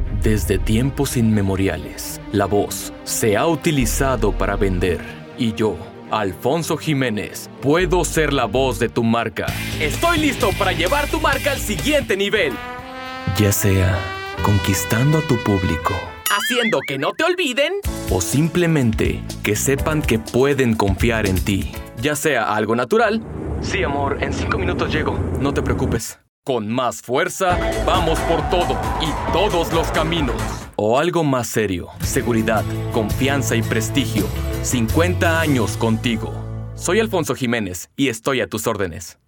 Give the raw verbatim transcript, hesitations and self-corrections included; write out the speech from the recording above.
Desde tiempos inmemoriales, la voz se ha utilizado para vender. Y yo, Alfonso Jiménez, puedo ser la voz de tu marca. Estoy listo para llevar tu marca al siguiente nivel. Ya sea conquistando a tu público, haciendo que no te olviden, o simplemente que sepan que pueden confiar en ti. Ya sea algo natural. Sí, amor, en cinco minutos llego. No te preocupes. Con más fuerza, vamos por todo y todos los caminos. O algo más serio. Seguridad, confianza y prestigio. cincuenta años contigo. Soy Alfonso Jiménez y estoy a tus órdenes.